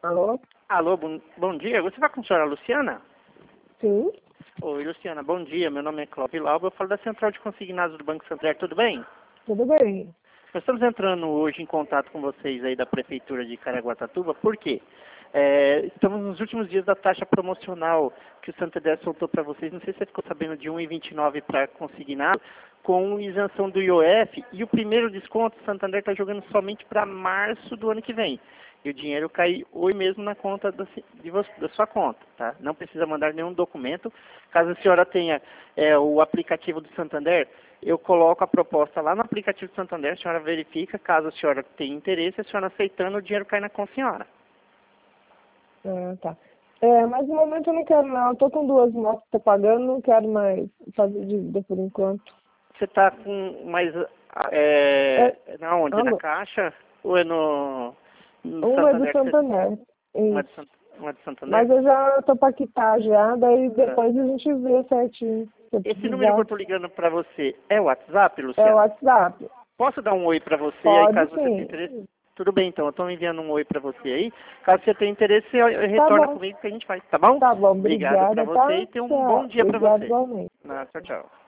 Alô? Alô, bom dia. Você vai com a senhora Luciana? Sim, Oi, Luciana, bom dia. Meu nome é Cláudio Lauba. Eu falo da Central de Consignados do Banco Santander. Tudo bem? tudo bem. Nós estamos entrando hoje em contato com vocês aí da Prefeitura de Caraguatatuba. Por quê? Estamos nos últimos dias da taxa promocional que o Santander soltou para vocês. Não sei se você ficou sabendo, de 1,29 para consignado, com isenção do IOF. E o primeiro desconto, o Santander está jogando somente para março do ano que vem. E o dinheiro cai hoje mesmo na conta da sua conta, tá? Não precisa mandar nenhum documento. Caso a senhora tenha o aplicativo do Santander, eu coloco a proposta lá no aplicativo do Santander, a senhora verifica. Caso a senhora tenha interesse, a senhora aceitando, o dinheiro cai na conta da senhora. Ah, tá. Mas no momento eu não quero não. Eu tô com duas motos, tô pagando, não quero mais fazer dívida por enquanto. Você está com mais... na onde? Na Alô? Caixa? Ou é no Uma é do Santander? Santander. Uma Isso. uma de Santander? Mas eu já tô pra quitar já, daí depois a gente vê certinho. Se eu Esse número que eu precisar. estou ligando para você é o WhatsApp, É o Luciana? WhatsApp. Posso dar um oi para você aí, Pode caso você tenha sim. interesse? Tudo bem, então. Eu estou enviando um oi para você aí. Caso você tenha interesse, você Tá retorna bom. comigo que a gente faz, tá bom? Tá bom, Obrigado para obrigada, você tá? e tenha um bom Tchau. dia para Obrigada você. igualmente. Tchau, tchau.